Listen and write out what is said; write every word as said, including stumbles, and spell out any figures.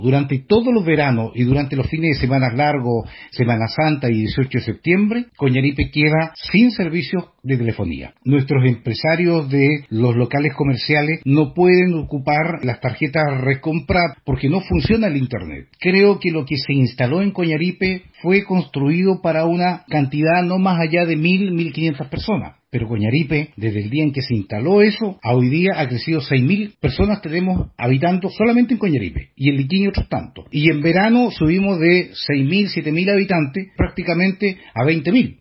Durante todos los veranos y durante los fines de semana largos, Semana Santa y dieciocho de septiembre, Coñaripe queda sin servicios de telefonía. Nuestros empresarios de los locales comerciales no pueden ocupar las tarjetas recompra porque no funciona el Internet. Creo que lo que se instaló en Coñaripe fue construido para una cantidad no más allá de mil, mil quinientas personas. Pero Coñaripe, desde el día en que se instaló eso, a hoy día ha crecido seis mil personas tenemos habitando solamente en Coñaripe, y en Liquiñe otros tantos. Y en verano subimos de seis mil, siete mil habitantes prácticamente a veinte mil.